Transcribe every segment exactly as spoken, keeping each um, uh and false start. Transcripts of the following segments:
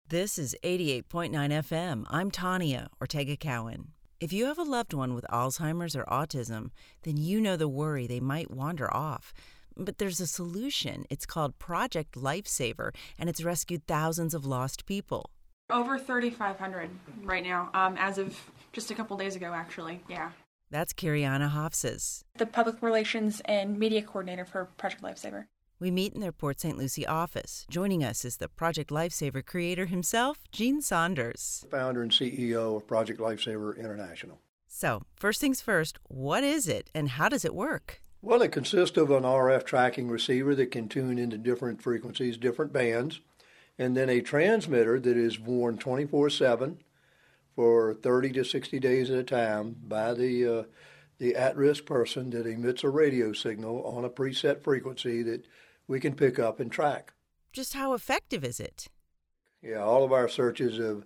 This is eighty-eight point nine F M. I'm Tanya Ortega Cowan. If you have a loved one with Alzheimer's or autism, then you know the worry they might wander off. But there's a solution. It's called Project Lifesaver, and it's rescued thousands of lost people. Over thirty-five hundred right now, um, as of just a couple days ago, actually, yeah. That's Kiriana Hofses. The Public Relations and Media Coordinator for Project Lifesaver. We meet in their Port Saint Lucie office. Joining us is the Project Lifesaver creator himself, Gene Saunders. Founder and C E O of Project Lifesaver International. So, first things first, what is it and how does it work? Well, it consists of an R F tracking receiver that can tune into different frequencies, different bands, and then a transmitter that is worn twenty-four seven for thirty to sixty days at a time by the uh, the at-risk person that emits a radio signal on a preset frequency that we can pick up and track. Just how effective is it? Yeah, all of our searches have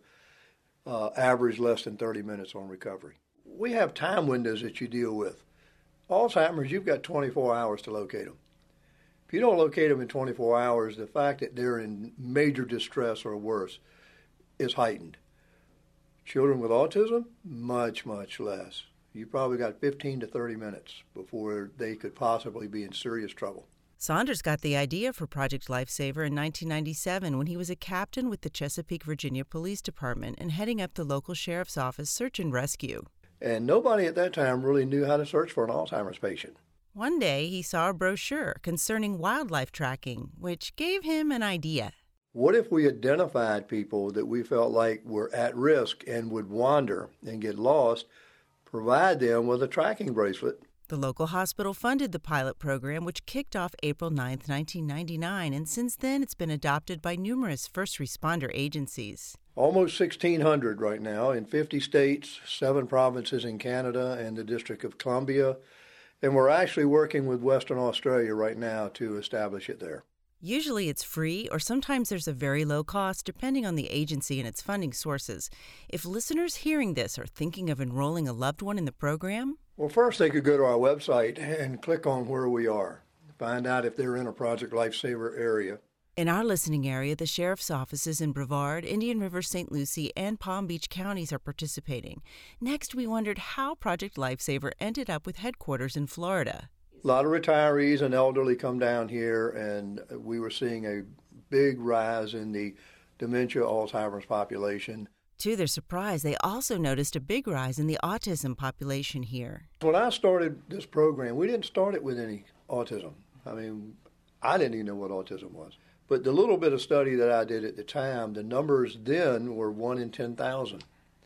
uh, averaged less than thirty minutes on recovery. We have time windows that you deal with. Alzheimer's, you've got twenty-four hours to locate them. If you don't locate them in twenty-four hours, the fact that they're in major distress or worse is heightened. Children with autism, much, much less. You probably got fifteen to thirty minutes before they could possibly be in serious trouble. Saunders got the idea for Project Lifesaver in nineteen ninety-seven when he was a captain with the Chesapeake, Virginia Police Department and heading up the local sheriff's office search and rescue. And nobody at that time really knew how to search for an Alzheimer's patient. One day, he saw a brochure concerning wildlife tracking, which gave him an idea. What if we identified people that we felt like were at risk and would wander and get lost, provide them with a tracking bracelet? The local hospital funded the pilot program, which kicked off April ninth, nineteen ninety-nine, and since then it's been adopted by numerous first responder agencies. Almost sixteen hundred right now in fifty states, seven provinces in Canada, and the District of Columbia. And we're actually working with Western Australia right now to establish it there. Usually it's free, or sometimes there's a very low cost, depending on the agency and its funding sources. If listeners hearing this are thinking of enrolling a loved one in the program, well, first they could go to our website and click on where we are, find out if they're in a Project Lifesaver area. In our listening area, the sheriff's offices in Brevard, Indian River, Saint Lucie, and Palm Beach counties are participating. Next, we wondered how Project Lifesaver ended up with headquarters in Florida. A lot of retirees and elderly come down here, and we were seeing a big rise in the dementia Alzheimer's population. To their surprise, they also noticed a big rise in the autism population here. When I started this program, we didn't start it with any autism. I mean, I didn't even know what autism was. But the little bit of study that I did at the time, the numbers then were one in ten thousand.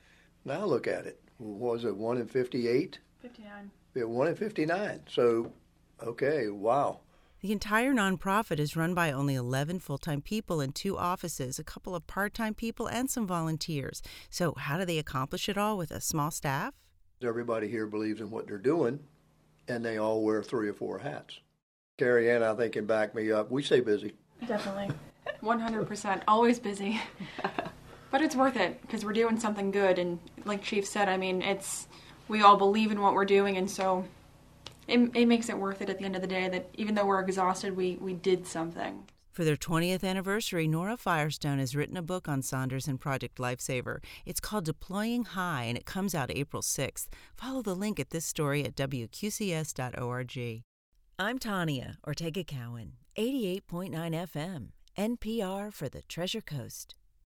Now look at it. What was it, one in fifty-eight? fifty-nine. Yeah, one in fifty-nine. So, okay, wow. The entire nonprofit is run by only eleven full-time people in two offices, a couple of part-time people, and some volunteers. So how do they accomplish it all with a small staff? Everybody here believes in what they're doing, and they all wear three or four hats. Carrie Ann, I think, can back me up. We stay busy. Definitely. one hundred percent. Always busy. But it's worth it because we're doing something good. And like Chief said, I mean, it's we all believe in what we're doing, and so it, it makes it worth it at the end of the day that even though we're exhausted, we, we did something. For their twentieth anniversary, Nora Firestone has written a book on Saunders and Project Lifesaver. It's called Deploying High, and it comes out April sixth. Follow the link at this story at W Q C S dot org. I'm Tanya Ortega Cowan, eighty-eight point nine F M, N P R for the Treasure Coast.